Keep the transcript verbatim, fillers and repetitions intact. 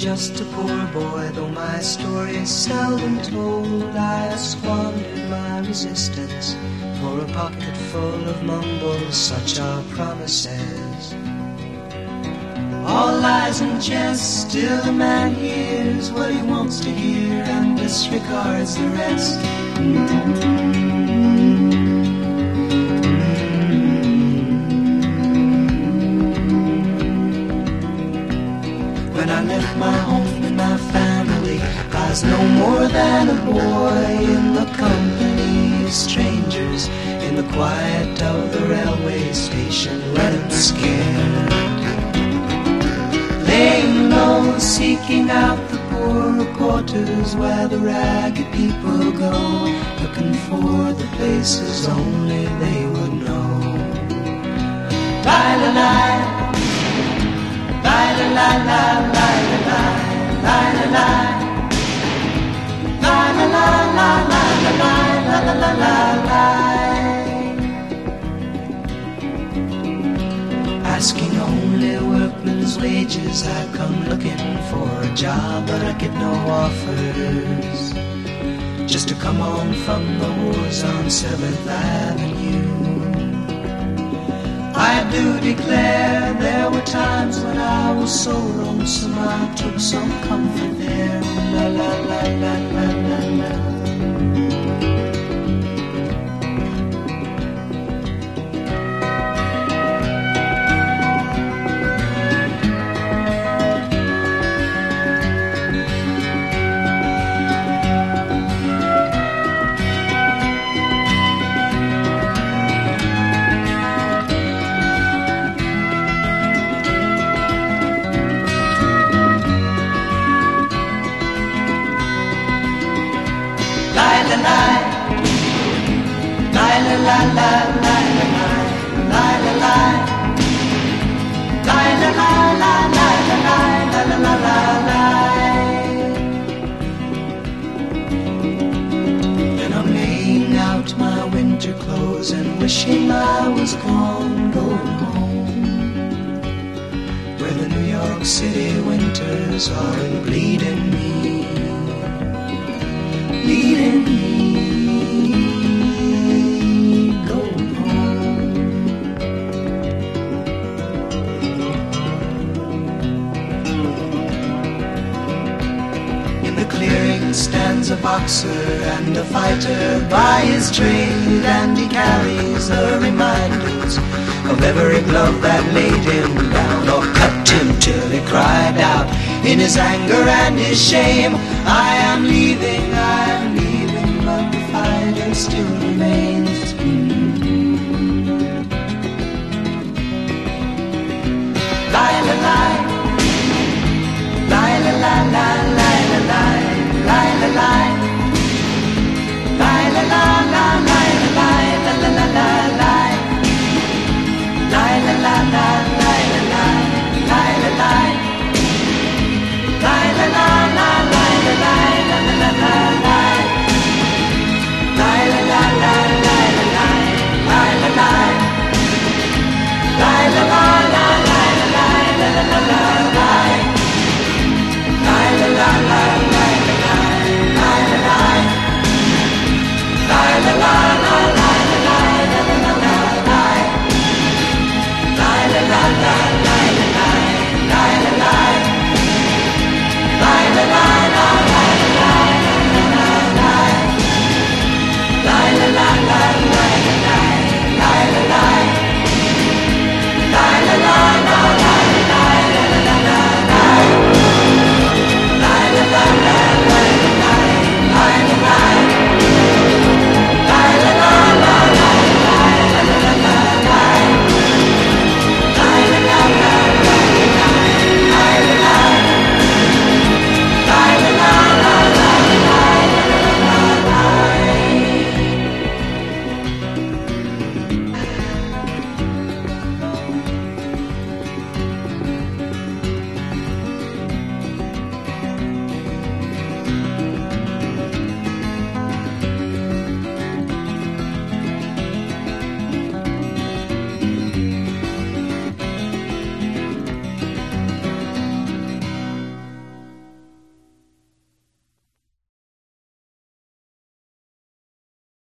just a poor boy, though my story is seldom told. I have squandered my resistance for a pocket full of mumbles, such are promises. All lies and jest, still a man hears what he wants to hear and disregards the rest. When I left my home and my family, I was no more than a boy in the company of strangers, in the quiet of the railway station, running scared, laying low, seeking out the poorer quarters where the ragged people go, looking for the places only they would know. La la la. La la la la la la la la la la la la la la la la la la la. Asking only workmen's wages, I come looking for a job, but I get no offers. Just to come home from the wars on Seventh Avenue. I do declare there were times when I was so lonesome I took some comfort there. La la la la la la la. And wishing I was gone, going home, where the New York City winters are bleeding me, bleeding me, going home. In the clearing stands a boxer and a fighter by his trade, and he carries the reminders of every glove that laid him down or cut him till he cried out in his anger and his shame, I am leaving, I am leaving, but the fight is still